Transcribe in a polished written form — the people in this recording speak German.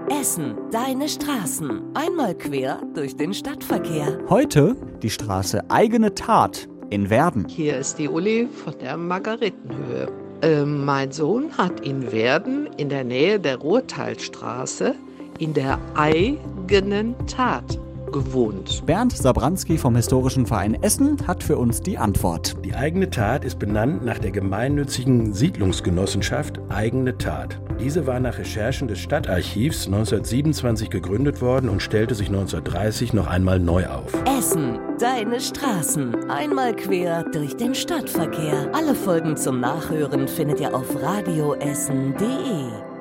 Essen, deine Straßen. Einmal quer durch den Stadtverkehr. Heute die Straße Eigene Tat in Werden. Hier ist die Uli von der Margaretenhöhe. Mein Sohn hat in Werden in der Nähe der Ruhrtalstraße in der Eigenen Tat gewohnt. Bernd Sabranski vom Historischen Verein Essen hat für uns die Antwort. Die Eigene Tat ist benannt nach der gemeinnützigen Siedlungsgenossenschaft Eigene Tat. Diese war nach Recherchen des Stadtarchivs 1927 gegründet worden und stellte sich 1930 noch einmal neu auf. Essen, deine Straßen. Einmal quer durch den Stadtverkehr. Alle Folgen zum Nachhören findet ihr auf radioessen.de.